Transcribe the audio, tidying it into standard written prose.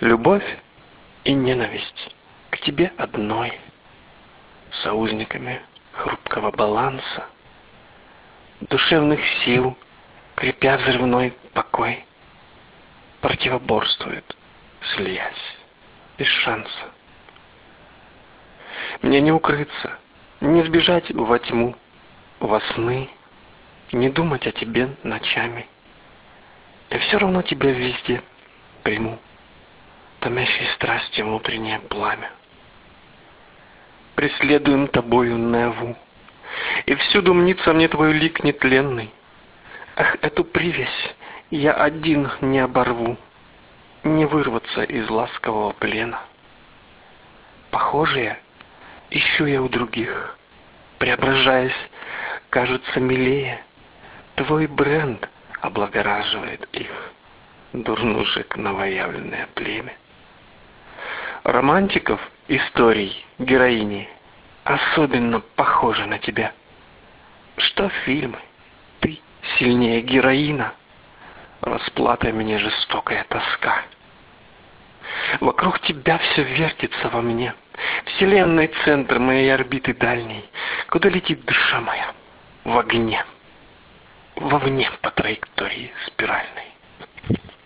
Любовь и ненависть к тебе одной, союзниками хрупкого баланса, душевных сил, крепя взрывной покой, противоборствуют, слиясь, без шанса. Мне не укрыться, не сбежать во тьму, во сны, не думать о тебе ночами. И все равно тебя везде приму, томящей страсти внутреннее пламя. Преследуем тобою наяву, и всюду мнится мне твой лик нетленный. Ах, эту привязь я один не оборву, не вырваться из ласкового плена. Похожие ищу я у других, преображаясь, кажется милее. Твой бренд облагораживает их, дурнушек новоявленное племя. Романтиков историй героини особенно похожи на тебя. Что фильмы? Ты сильнее героина. Расплата мне жестокая тоска. Вокруг тебя все вертится во мне. Вселенной центр моей орбиты дальней. Куда летит душа моя? В огне. Вовне по траектории спиральной.